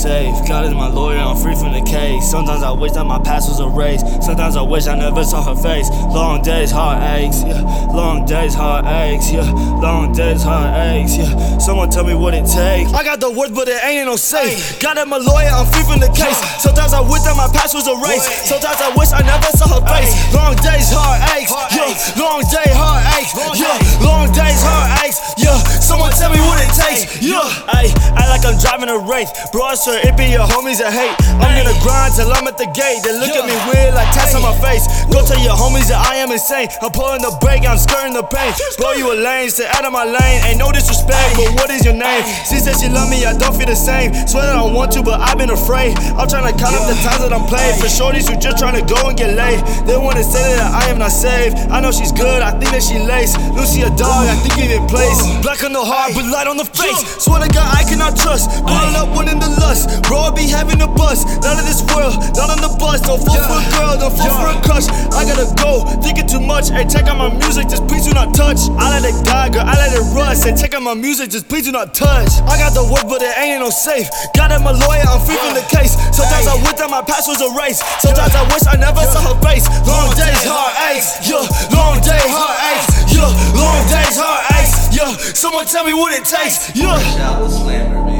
safe. God is my lawyer, I'm free from the case. Sometimes I wish that my past was erased. Sometimes I wish I never saw her face. Long days, heartaches, yeah. Long days, heartaches, yeah. Long days, heartaches, yeah. Someone tell me what it takes. I got the words, but it ain't no safe. God is my lawyer, I'm free from the case. Sometimes I wish that my past was erased. Sometimes I wish I never saw her face. Long days, heartaches, yeah. Long day, heartaches, yeah. Long days, heartaches, yeah. Someone tell me what it takes, yeah. I like I'm driving a Wraith. Bro, I swear it be your homies that hate. I'm gonna grind till I'm at the gate. They look at me weird like tats on my face. Go tell your homies that I am insane. I'm pulling the brake, I'm skirting the pain. Bro, you a lame, stay out of my lane. Ain't no disrespect, but what is your name? She said she love me, I don't feel the same. Swear that I want to, but I've been afraid. I'm trying to count up the times that I'm played. For shorties who just trying to go and get laid. They wanna say that I am not saved. I know she's good, I think that she laced. Lucy a dog, I think even place. Black on the heart, but light on the face. Swear to God, I cannot trust. Ballin' up, winning the lust. Bro, I be having a bust. Not in this world, not on the bus. Don't fall for a girl, don't fall for a crush. I gotta go, thinking too much. Hey, check out my music, just please do not touch. I let it die, girl, I let it rust. Hey, check out my music, just please do not touch. I got the work, but it ain't no safe. God am a lawyer, I'm free from the case. Sometimes I wish that my past was erased. Sometimes I wish I never saw her face. Long days, heartaches, yeah. Long day, heartaches, yeah. Long days, heartaches, yeah. Someone tell me what it takes, yeah. Shallow slammer.